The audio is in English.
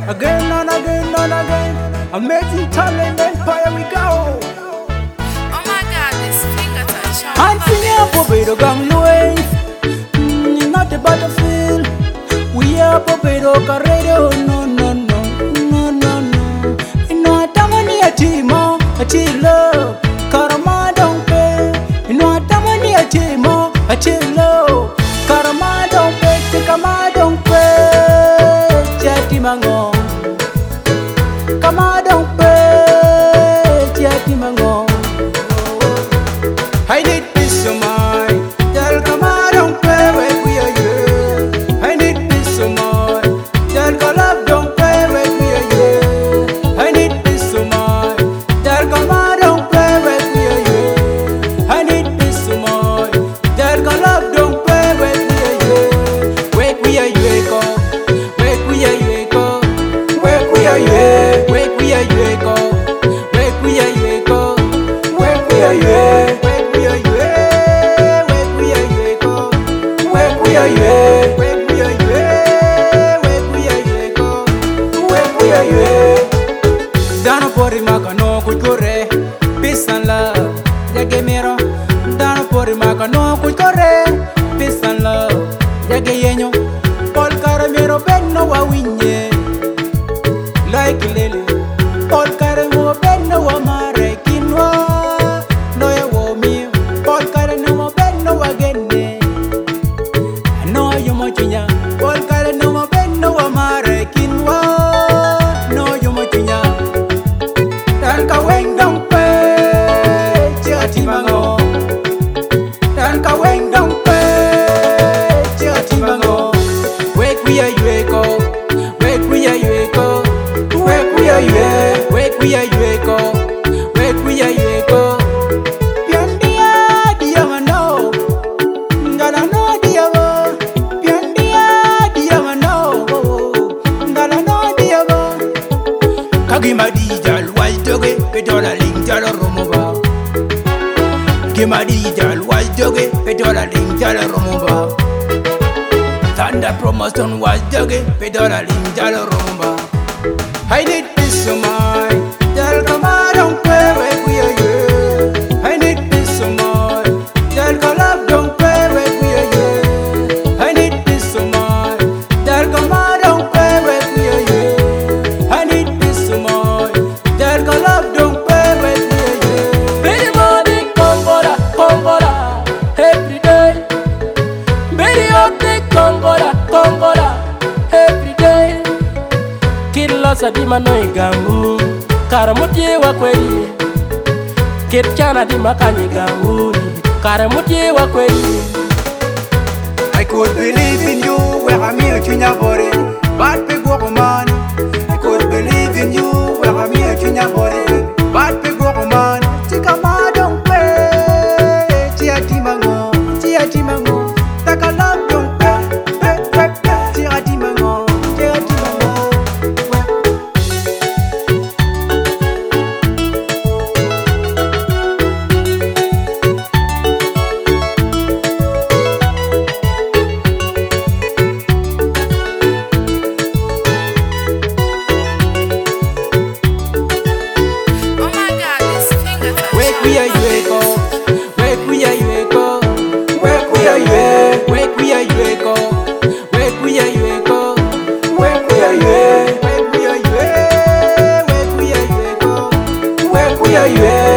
again and again and again. Amazing talent empire we go. Oh my God, this finger touch. I'm singing for Beto Gang Louis. Not the battlefield. We are for Beto Carrero. No, no, no, no, no, no. You know I don't want a team, a team love. Karama don't pay. You know I don't want a team, a team love. Karama don't pay. Karama don't pay. Chatty mango. Karama don't pay. Chatty mango. I need peace of mind. Tell Kama don't play when we are here. I need peace of mind. Tell Kalab don't play when we are here. I need peace of mind. Tell Kama don't play when we are here. I need peace of mind. Tell Kalab don't play when we are here. Wake we are here, go. Wake we are here, go. Wake we are here. Wake we are here, go. Wake we are here, go. Wake we are here. Dano pori makano kujore, peace and love. Jage mero. Dano pori makano kujore, peace and love. Jage yenyo. Pol karamero benno wa winye. Like lele. Pol karamo benno wa mare kinwa. Noya wo mi. Pol karamo benno wa genne. No yo mochinya. Pol karamo benno wa mare kinwa. No yo mochinya. Dan ka weng dong pe, chia ti mango. Dan ka weng dong pe, chia ti mango. Wake we are you go, wake we are you go, wake we are you, wake we are you go, wake we are you go. Piandia diamano, ngala no diamo. Piandia diamano, ngala no diamo. Kagima dijal wai doge petola linjalo romoba. Kagima dijal wai doge petola linjalo romoba. Thunder promotion was doge petola linjalo romoba. I need peace of mind. Tell Kama don't play when we are here. I need peace of mind. Tell Kalab don't play when we are here. I need peace of mind. Tell Kama don't play when we are here. I need peace of mind. Tell Kalab don't play when we are here. Very morning, Congola, Congola, every day. Very often, Congola, Congola, every day. Killa sadima no igangu, karamutie wa kweli. Kirchana di makani ganguni, karamutie wa kweli. I could believe in you where I'm here to Nyabore. Bad big woman. I could believe in you where I'm here to Nyabore. Bad big woman. Chikama don't play. Chia timango, chia timango. Takalab don't play. Chia timango, chia timango. Oh my God, this finger touch. Wake we are you go, wake we are you go, wake we are you, wake we are you go, wake we are you go, wake we are you, wake we are you, wake we are you go, wake we are you.